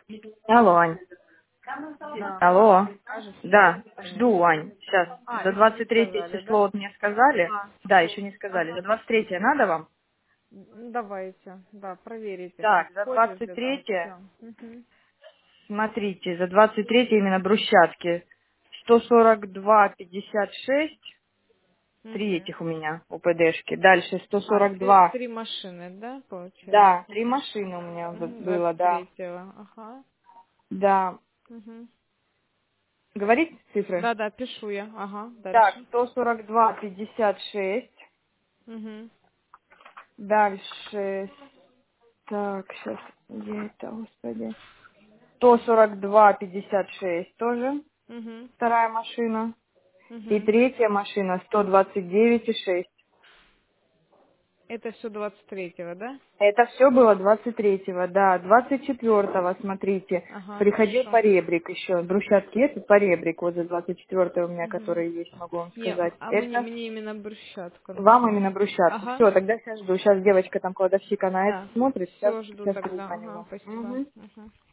Алло, Ань. Да. Алло. Кажется, Да, конечно. жду, Ань. Сейчас. А, За еще не 23 сказали, да? число вот мне сказали. А, Да, еще не сказали. За ага. 23 надо вам? Давайте, да, проверите, как Так, за входит ли там 23, все. Угу. смотрите, за 23 именно брусчатки. 142,56. Три Угу. этих у меня УПДшки. Дальше А, три, 142. три машины, да, Да, получается? три машины у меня Угу. было, да. 23-го, ага. Да. Угу. Говорить цифры? Да, да, пишу я, ага, Так, дальше. 142,56. Угу. Дальше, так, сейчас, где это, господи? 142,56 тоже, Угу. вторая машина. И Угу. третья машина 129,6. Это все 23-го, да? Это все было 23-го, да. 24-го, смотрите, Ага, приходил хорошо. поребрик еще. Брусчатки этот поребрик вот за 24-го у меня, Угу. который есть, могу вам Не, сказать. а мне, Это мне именно брусчатку вам нужно. именно брусчатку. Ага. Все, тогда сейчас жду. Сейчас девочка там, кладовщика на это Да. смотрит, сейчас, Все, жду сейчас тогда. перезвоню Ага, вам. спасибо. Мгм. Ага.